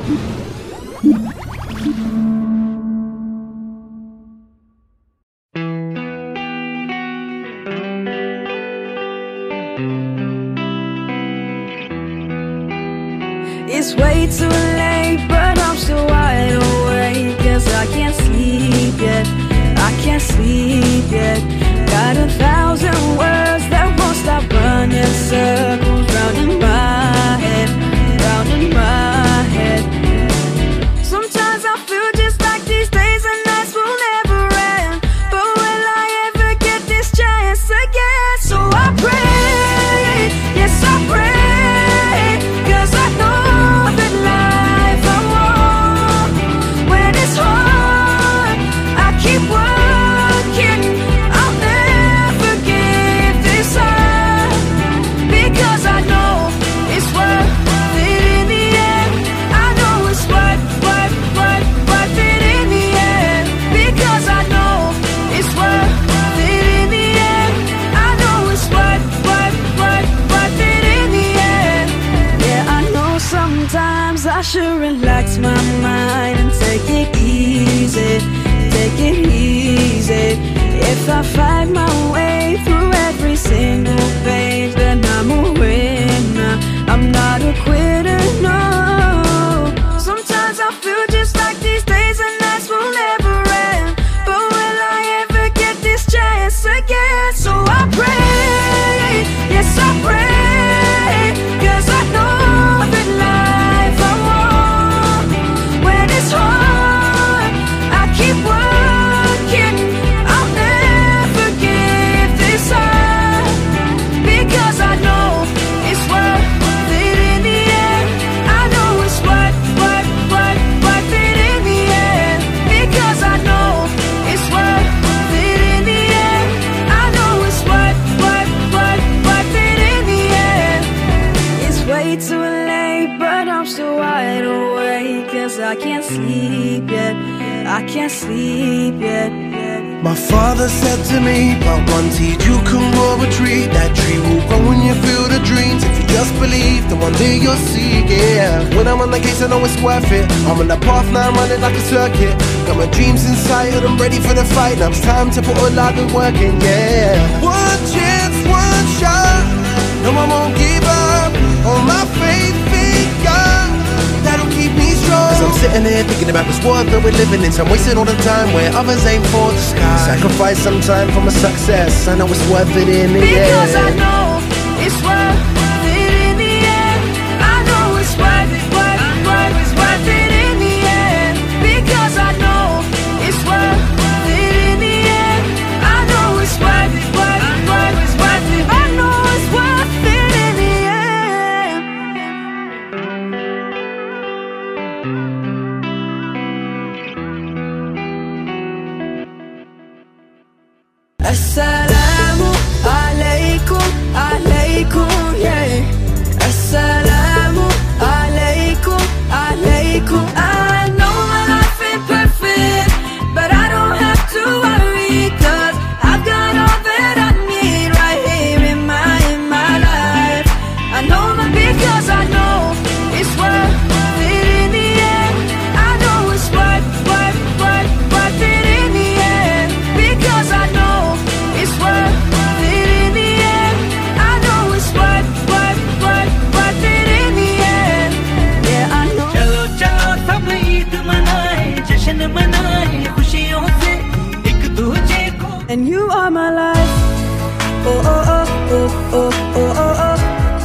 It's way too late, but I'm still wide awake, 'cause I can't sleep yet, I can't sleep yet. Got 1,000 words that won't stop running circles round in my head, round in my head. Sometimes I feel just like these days and nights will never end, but will I ever get this chance again? So I pray, yes I pray, 'cause I know I should relax my mind and take it easy, take it easy. If I fight my way through every single page, then I'm a winner, I'm not a quitter, no. Sometimes I feel just like these days and nights will never end, but will I ever get this chance again? So I pray, yes I pray, 'cause I know that life it's hard, I keep working, I'll never give this up, because I know it's worth it in the end. I know it's worth it in the end, because I know it's worth it in the end. I know it's worth it in the end. It's way too late, but I'm still wide awake, 'cause I can't sleep yet, I can't sleep yet. My father said to me, but one seed you can grow a tree. That tree will grow when you feel the dreams. If you just believe, then one day you'll see, yeah. When I'm on the case, I know it's worth it. I'm on the path now, I'm running like a circuit. Got my dreams in sight and I'm ready for the fight. Now it's time to put all out the work in, yeah. One chance, one shot, no I won't give up. All my faith in God, that'll keep me strong. 'Cause I'm sitting here thinking about this world that we're living in. So I'm wasting all the time where others aim for the sky. Sacrifice some time for my success, I know it's worth it in the end. Because I know it's worth it in the end. I know it's worth it, it's worth it in the end. Because I know it's worth it in the end. I know it's worth it, it's worth it. I know it's worth it in the end. Assalamu alaikum, alaikum, yeah. Assalamu alaikum, alaikum. I know my life ain't perfect, but I don't have to worry, 'cause I've got all that I need right here in my life. I know that because I know it's worth it in the end. I know it's worth it in the end. Because I know it's worth it in the end. I know it's worth it in the end. Yeah, I know. चलो चलो सब ईद मनाए, जश्न मनाए खुशियों से एक दूजे को. And you are my life. Oh oh oh oh oh oh oh oh.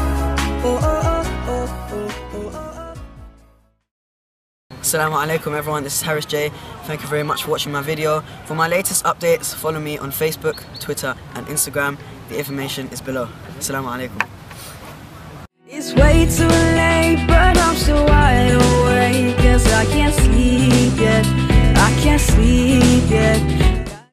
Assalamu alaikum everyone, this is Harris J. Thank you very much for watching my video. For my latest updates, follow me on Facebook, Twitter and Instagram. The information is below. Assalamu alaikum. It's way too late, but I'm still wide awake, 'cause I can't sleep yet, I can't sleep yet.